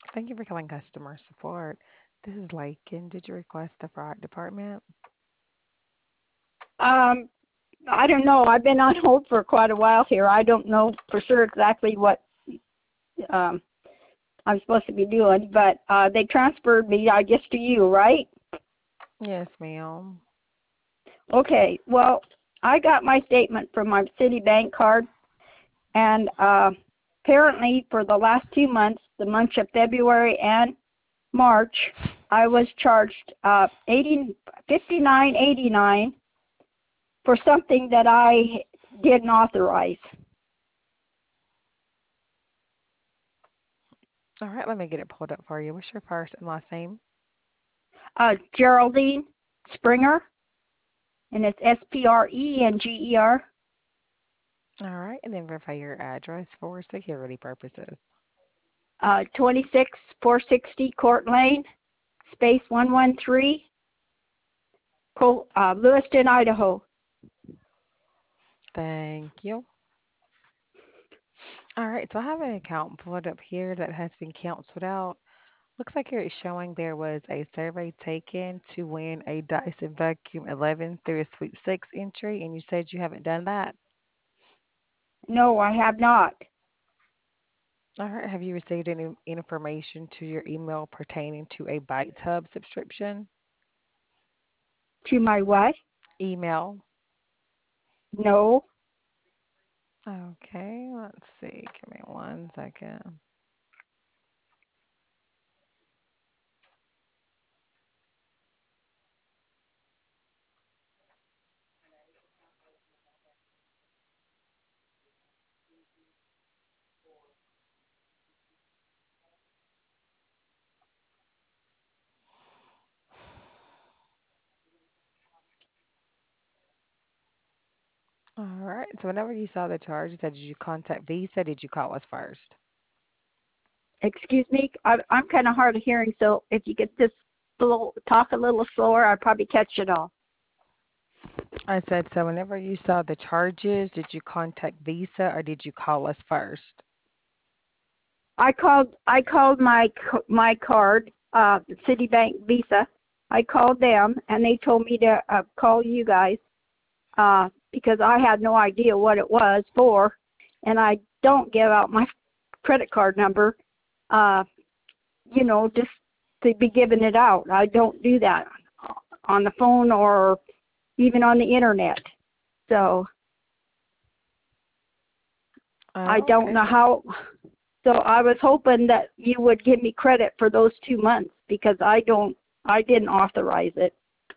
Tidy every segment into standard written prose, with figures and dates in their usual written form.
Thank you for calling customer support. This is Lakin. Did you request the fraud department? Um, I don't know. I've been on hold for quite a while here. I don't know for sure exactly what um, I'm supposed to be doing, but they transferred me, I guess, to you, right? Yes, ma'am. Okay. Well, I got my statement from my Citibank card, and apparently for the last 2 months, the months of February and March, I was charged 59.89 for something that I didn't authorize. All right, let me get it pulled up for you. What's your first and last name? Geraldine Springer, and it's Sprenger. All right, and then verify your address for security purposes. 26460 Court Lane, space 113, Lewiston, Idaho. Thank you. All right, so I have an account pulled up here that has been canceled out. Looks like here it's showing there was a survey taken to win a Dyson Vacuum 11 through a sweepstakes entry, and you said you haven't done that. No, I have not. All right, have you received any information to your email pertaining to a Bite Hub subscription? To my what? Email. No. Okay, let's see. Give me one second. All right. So whenever you saw the charge, you said, did you contact Visa? Did you call us first? Excuse me. I'm kind of hard of hearing, so if you could just talk a little slower, I'd probably catch it all. I said, so whenever you saw the charges, did you contact Visa or did you call us first? I called my card, Citibank Visa. I called them, and they told me to call you guys because I had no idea what it was for, and I don't give out my credit card number, uh, just to be giving it out. I don't do that on the phone or even on the internet. So I Oh, don't okay. know how. So I was hoping that you would give me credit for those 2 months because I didn't authorize it.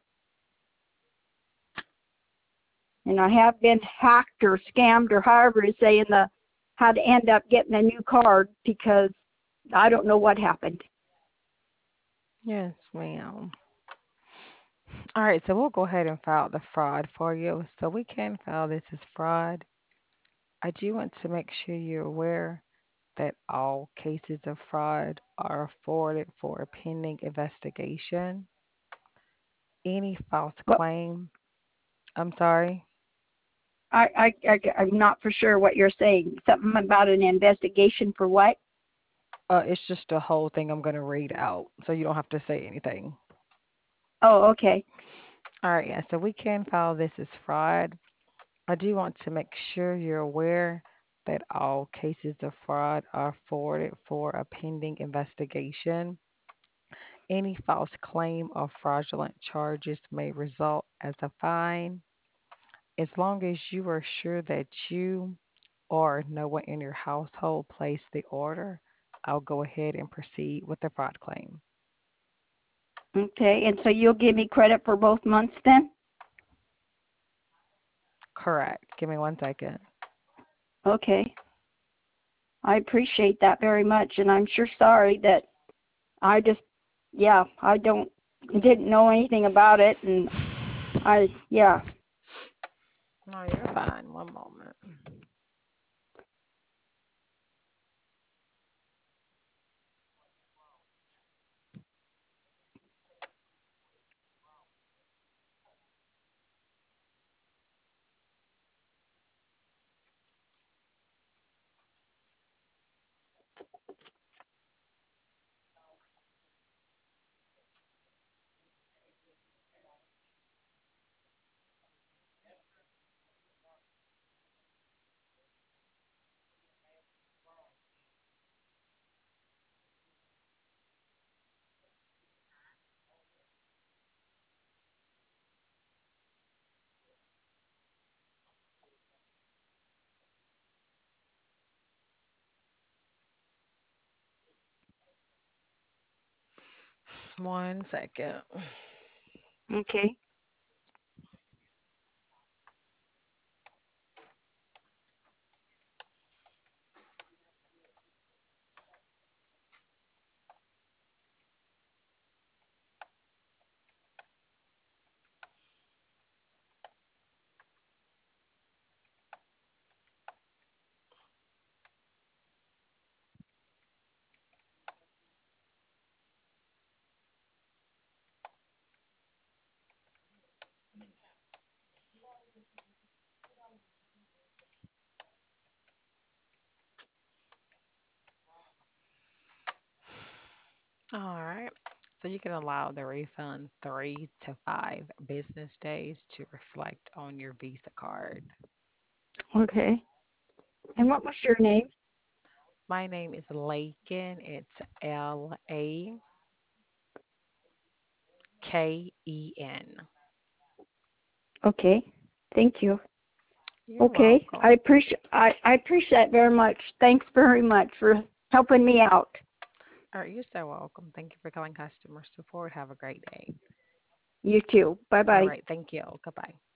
And I have been hacked or scammed or however you say had to end up getting a new card because I don't know what happened. Yes, ma'am. All right, so we'll go ahead and file the fraud for you. So we can file this as fraud. I do want to make sure you're aware that all cases of fraud are forwarded for a pending investigation. Any false But claim, I'm sorry, I'm not for sure what you're saying. Something about an investigation for what? it's just the whole thing I'm going to read out, so you don't have to say anything. Oh, okay. All right, yeah, so we can file this as fraud. I do want to make sure you're aware that all cases of fraud are forwarded for a pending investigation. Any false claim or fraudulent charges may result as a fine. As long as you are sure that you or no one in your household placed the order, I'll go ahead and proceed with the fraud claim. Okay, and so you'll give me credit for both months then? Correct. Give me one second. Okay. I appreciate that very much, and I'm sure sorry that I just, yeah, didn't know anything about it, and yeah. No, you're fine. One moment. One second. Okay. All right. So you can allow the refund 3 to 5 business days to reflect on your Visa card. Okay. And what was your name? My name is Laken. It's Laken. Okay. Thank you. You're Okay. welcome. I appreciate that very much. Thanks very much for helping me out. All right, you're so welcome. Thank you for calling customer support. Have a great day. You too. Bye All bye. right, thank you. Goodbye.